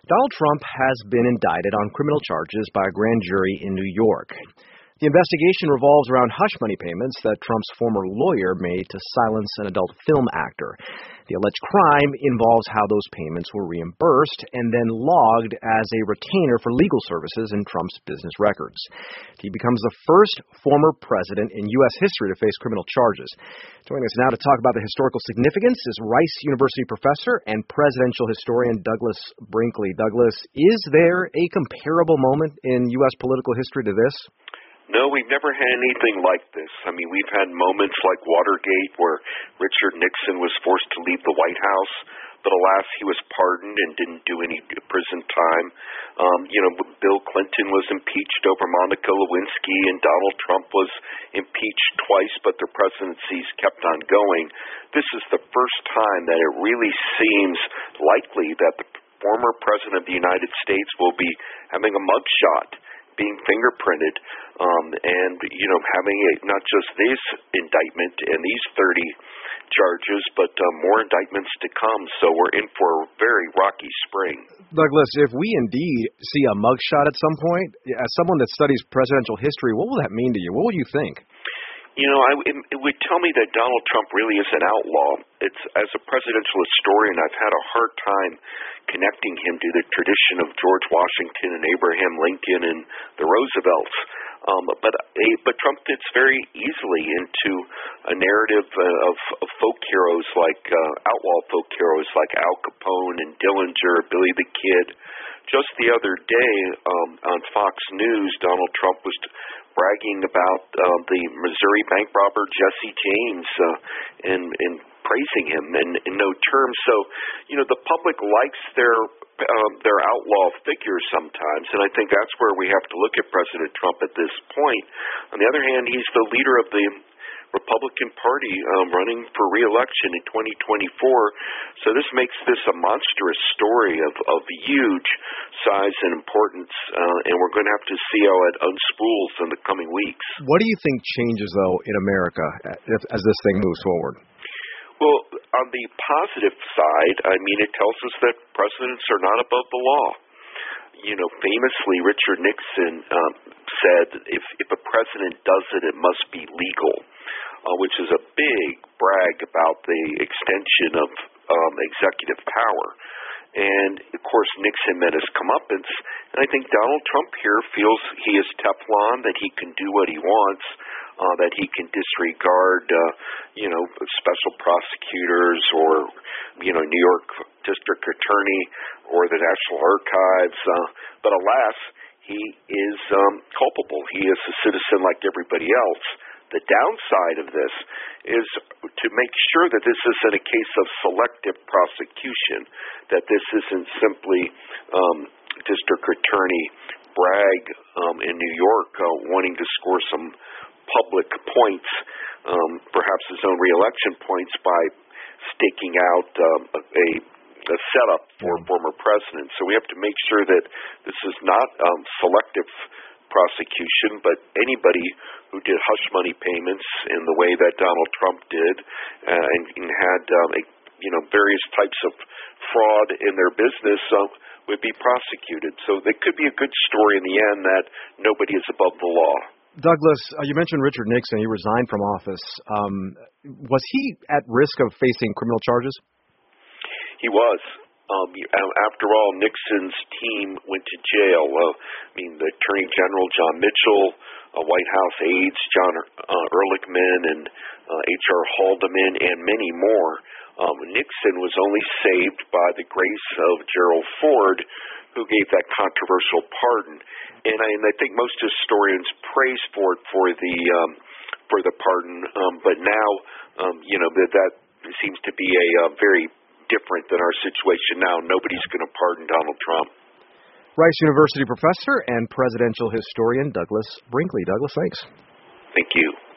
Donald Trump has been indicted on criminal charges by a grand jury in New York. The investigation revolves around hush money payments that Trump's former lawyer made to silence an adult film actor. The alleged crime involves how those payments were reimbursed and then logged as a retainer for legal services in Trump's business records. He becomes the first former president in U.S. history to face criminal charges. Joining us now to talk about the historical significance is Rice University professor and presidential historian Douglas Brinkley. Douglas, is there a comparable moment in U.S. political history to this? No, we've never had anything like this. I mean, we've had moments like Watergate where Richard Nixon was forced to leave the White House, but alas, he was pardoned and didn't do any prison time. Bill Clinton was impeached over Monica Lewinsky, and Donald Trump was impeached twice, but their presidencies kept on going. This is the first time that it really seems likely that the former president of the United States will be having a mugshot, being fingerprinted, and having not just this indictment and these 30 charges, but more indictments to come. So we're in for a very rocky spring. Douglas, if we indeed see a mugshot at some point, as someone that studies presidential history, what will that mean to you? What will you think? It would tell me that Donald Trump really is an outlaw. As a presidential historian, I've had a hard time connecting him to the tradition of George Washington and Abraham Lincoln and the Roosevelts. But Trump fits very easily into a narrative of folk heroes like outlaw folk heroes like Al Capone and Dillinger, Billy the Kid. Just the other day on Fox News, Donald Trump was bragging about the Missouri bank robber Jesse James and praising him in no terms. So, the public likes their outlaw figures sometimes, and I think that's where we have to look at President Trump at this point. On the other hand, he's the leader of the Republican Party running for re-election in 2024. So this makes this a monstrous story of huge size and importance, and we're going to have to see how it unspools in the coming weeks. What do you think changes, though, in America as this thing moves forward? Well, on the positive side, it tells us that presidents are not above the law. Famously, Richard Nixon said if a president does it, it must be legal, which is a big brag about the extension of executive power. And, of course, Nixon met his comeuppance, and I think Donald Trump here feels he is Teflon, that he can do what he wants, that he can disregard, special prosecutors or, New York District Attorney or the National Archives. But alas, he is culpable. He is a citizen like everybody else. The downside of this is to make sure that this isn't a case of selective prosecution, that this isn't simply District Attorney Bragg in New York wanting to score some public points, perhaps his own re-election points, by staking out a setup for former presidents. So we have to make sure that this is not selective prosecution, but anybody who did hush money payments in the way that Donald Trump did and had various types of fraud in their business would be prosecuted. So it could be a good story in the end that nobody is above the law. Douglas, you mentioned Richard Nixon. He resigned from office. Was he at risk of facing criminal charges? He was. After all, Nixon's team went to jail. The Attorney General, John Mitchell, White House aides, John Ehrlichman, and H.R. Haldeman, and many more. Nixon was only saved by the grace of Gerald Ford, who gave that controversial pardon. And I think most historians praise Ford for the pardon, but now that seems to be a very different than our situation now. Nobody's going to pardon Donald Trump. Rice University professor and presidential historian Douglas Brinkley. Douglas, thanks. Thank you.